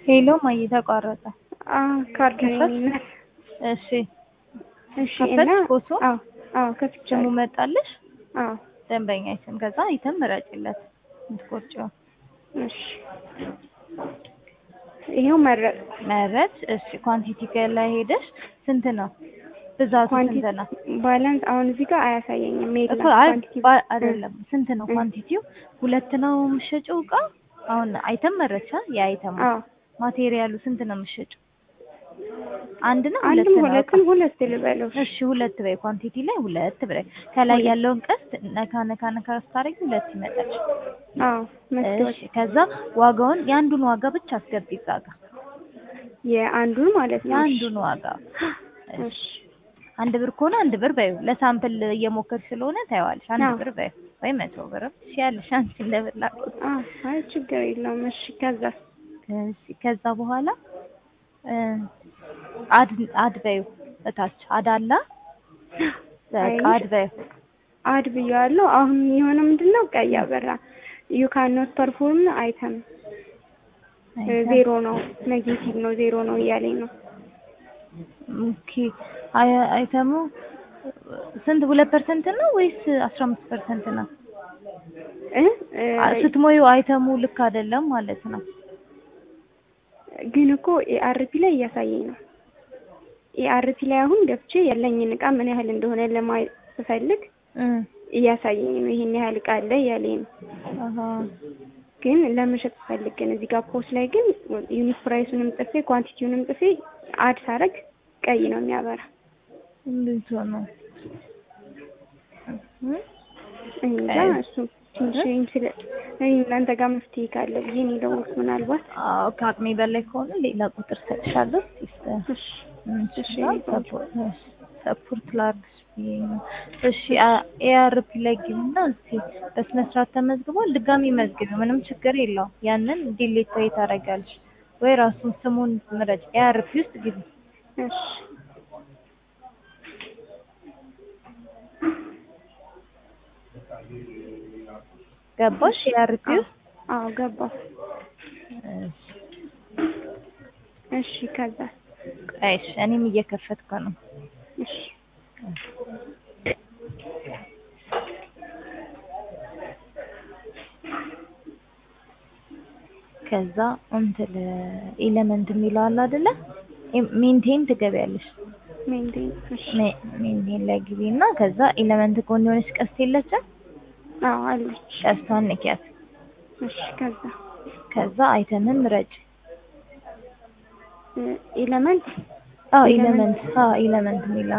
ሄሎ ማየ ተቋረጠ። ካርድ ከፈት ነኝ። እሺ እሺ እና ከፈት ፎቶ ከፍቻለሁ። ስሙ መጣልሽ አዎ ደንበኛ ስም ከዛ አይተም ምረጭለት ምትቆርጪው እሺ ይሄው መረጥ። እሺ ኳንቲቲ ላይ ሄደሽ ስንት ነው ብዛቱ ስንት ነው? ባላንስ አሁን እዚህ ጋር አያሳየኝም። እኮ የለም አይ ኳንቲቲ አይደለም ስንት ነው ኳንቲቲው? ሁለት ነው የምትሸጪው እቃ አሁን አይተም መረቻ የአይተም ማቴሪያሉ ስንት ነው የምትሸጪው? አንድ ነው ሁለት ነው? ሁለት ልበለው። እሺ ሁለት በይ ኳንቲቲ ላይ ሁለት በይ። ከላይ ያለውን ቀስት ነካ ነካ ነካ ስታረጊ ሁለት ይመጣል። እሺ ከዛ ዋጋውን የአንዱን ዋጋ ብቻ አስገቢ እዛ ጋር የአንዱን ማለት ነው። የአንዱን ዋጋ እሺ አንድ ብር ከሆነ አንድ ብር በይው። ለሳምፕል እየሞከርሽ ስለሆነ ታይዋለሽ። አንድ ብር በይው ወይ 100 ብር ሲያልሽ አንቺ እንደበላኩት። አይ ችግር የለውም። እሺ ከዛ በኋላ አድ በይው እታች አድ አለ በቃ አድ በይው። አድ ብያለሁ። አሁን የሆነ ምንድነው ቀይ አበራ you cannot perform item ዜሮ ነው ኔጌቲቭ ነው ዜሮ ነው እያለኝ ነው። ኦኬ አይተሙ ስንት 2% ነው ወይስ 15% ነው? ስትሞዩ አይተሙ ልክ አይደለም ማለት ነው። ግን እኮ ኤአርፒ ላይ እያሳየኝ ነው። ኤአርፒ ላይ አሁን ገብቼ ያለኝን እቃ ምን ያህል እንደሆነ ለማየት ስፈልግ እያሳየኝ ነው። ይሄን ያህል እቃ አለ እያለኝ ነው። ግን ለመሸጥ ስፈልግ ግን እዚህ ጋር ፖስት ላይ ግን ዩኒት ፕራይሱንም ጽፌ ኳንቲቲውንም ጽፌ አድ ሳረግ ቀይ ነው የሚያበራ። እንዴት ነው? እንጃ እሱ እናንተ ጋር መፍትሄ ካለ ብዬ ነው የደወልኩት። ምናልባት ከአቅሜ በላይ ከሆነ ሌላ ቁጥር ሰጥሻለሁ። ሰፖርት ላድርግሽ ብዬ ነው። እሺ ኤአርፒ ላይ ግቢና እስኪ በስነ ስርዓት ተመዝግቧል። ድጋሚ መዝግቢው ምንም ችግር የለውም። ያንን ዲሊት ወይ ታደርጊያለሽ ወይ ራሱን ስሙን ምረጭ። ኤአርፒ ውስጥ ግቢ። እሺ ገባሽ? ኤአርፒ ውስጥ ገባሁ። እሺ ከዛ እሺ እኔም እየከፈትኩ ነው። እሺ ከዛ እንትን ኤሌመንት የሚለው አለ አይደለ? ሜንቴን ትገቢያለሽ። ሜንቴን ላይ ግቢና ከዛ ኤሌመንት ጎን የሆነች ቀስት የለችም? አለች። ቀስቷን ንኪያት። እሺ ከዛ አይተምን ምረጭ። ኤሌመንት ኤሌመንት የሚለው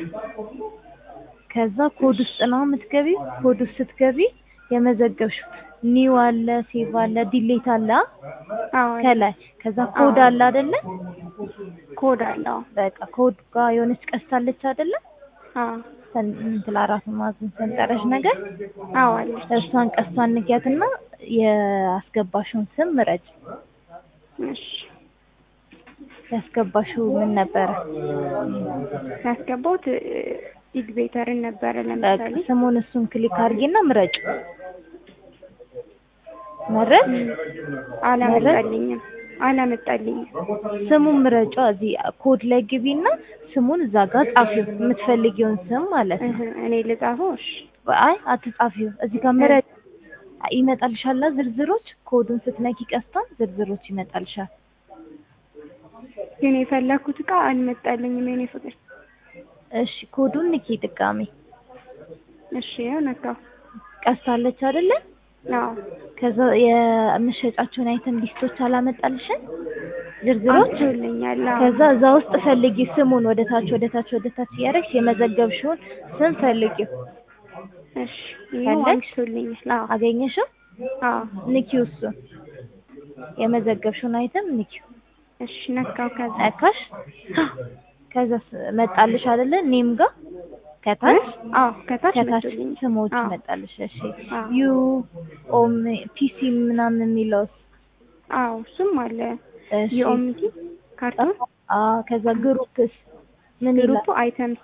ከዛ ኮድ ውስጥ ነው የምትገቢው። ኮድ ውስጥ ስትገቢ የመዘገብሽው ኒው አለ፣ ሴቭ አለ፣ ዲሌት አለ ከላይ። ከዛ ኮድ አለ አይደለ? ኮድ አለ። በቃ ኮድ ጋር የሆነች ቀስት አለች አይደለ? እንትን አራት ማዕዘን ሰንጠረዥ ነገር አለች። እሷን ቀስቷን ንኪያትና የአስገባሽውን ስም ምረጭ። እሺ ያስገባሽው ምን ነበረ? ያስገባሁት ኤግዜተርን ነበረ። ለምሳሌ ስሙን እሱን ክሊክ አድርጊና ምረጭ። መረጥ አላመጣልኝም። ስሙን ምረጫ። እዚህ ኮድ ላይ ግቢና ስሙን እዛ ጋር ጻፊው፣ የምትፈልጊውን ስም ማለት ነው። እኔ ልጻፈው? እሺ አይ አትጻፊው። እዚህ ጋር ምረጭ ይመጣልሻል ዝርዝሮች። ኮዱን ስትነኪ ቀስቷን ዝርዝሮች ይመጣልሻል። ግን የፈለኩት እቃ አልመጣልኝም የኔ ፍቅር። እሺ ኮዱን ንኪ ድጋሚ። እሺ ያው ነካው። ቀስታለች አይደለ? ከዛ የምትሸጫቸውን አይተም ሊስቶች አላመጣልሽም ዝርዝሮች? ከዛ እዛ ውስጥ ፈልጊ ስሙን ወደታች እያደረግሽ የመዘገብሽውን ስም ፈልጊው። እሺ ፈለግሽልኝ? አገኘሽው? ንኪው እሱን የመዘገብሽውን አይተም ንኪው። እሺ ነካው። ነካሽ? ከዛ መጣልሽ አይደለ? ኔም ጋር ከታች ስሞች መጣልሽ። እሺ ዩ ኦም ፒሲ ምናምን የሚለው እሱም አለ። ዩኦምቲ ካርቶን ከዛ ግሩፕስ ምን ይላል? ግሩፕ አይተምስ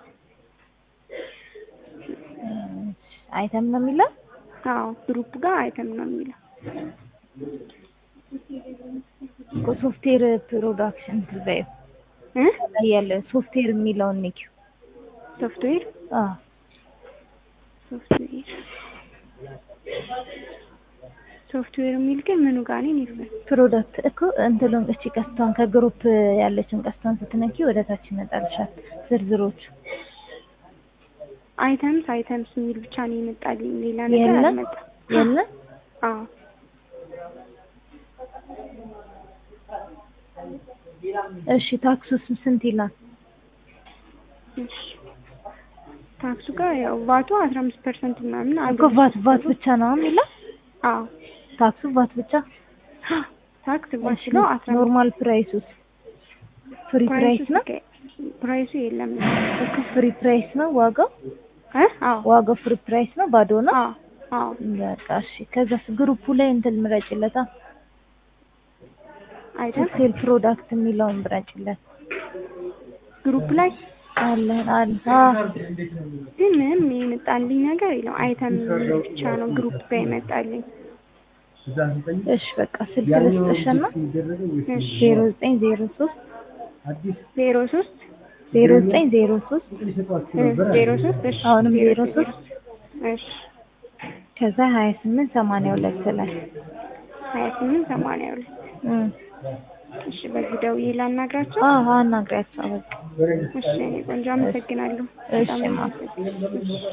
አይተም ነው የሚለው? ግሩፕ ጋር አይተም ነው የሚለው። ሶፍትዌር ፕሮዳክሽን ትበይ ላይ ያለ ሶፍትዌር የሚለውን ንኪው። ሶፍትዌር አዎ ሶፍትዌር የሚል ግን ምኑ ጋር ነው ይፈል? ፕሮዳክት እኮ እንትሉን እቺ ቀስቷን ከግሩፕ ያለችን ቀስቷን ስትነኪ ወደ ታች ይመጣልሻል ዝርዝሮች። አይተምስ የሚል ብቻ ነው ይመጣልኝ፣ ሌላ ነገር አልመጣም። የለ አዎ እሺ ታክሱስ ስንት ይላል? እሺ ታክሱ ጋር ያው ቫቱ 15% ምናምን እኮ ቫት ብቻ ነው የሚለው። አዎ ታክሱ ቫት ብቻ። ታክስ ቫት ነው 15። ኖርማል ፕራይሱስ ፍሪ ፕራይስ ነው? ፕራይሱ የለም እኮ ፍሪ ፕራይስ ነው ዋጋው? አዎ ዋጋው ፍሪ ፕራይስ ነው፣ ባዶ ነው? አዎ በቃ እሺ። ከዛስ ግሩፑ ላይ እንትን ምረጭለታ ሶፍትዌር ፕሮዳክት የሚለውን ምረጭለት። ግሩፕ ላይ አለ ግን ምንም የመጣልኝ ነገር የለም። አይተም ብቻ ነው ግሩፕ ጋር የመጣልኝ። እሺ በቃ ስልክ ልስጥሽና 0903 እሺ አሁንም 03 እሺ ከዛ 2882 ላይ 2882 እሺ በዚህ ደውዬ ላናግራቸው። አናግሪያቸው በቃ። እሺ እኔ ቆንጆ አመሰግናለሁ። እሺ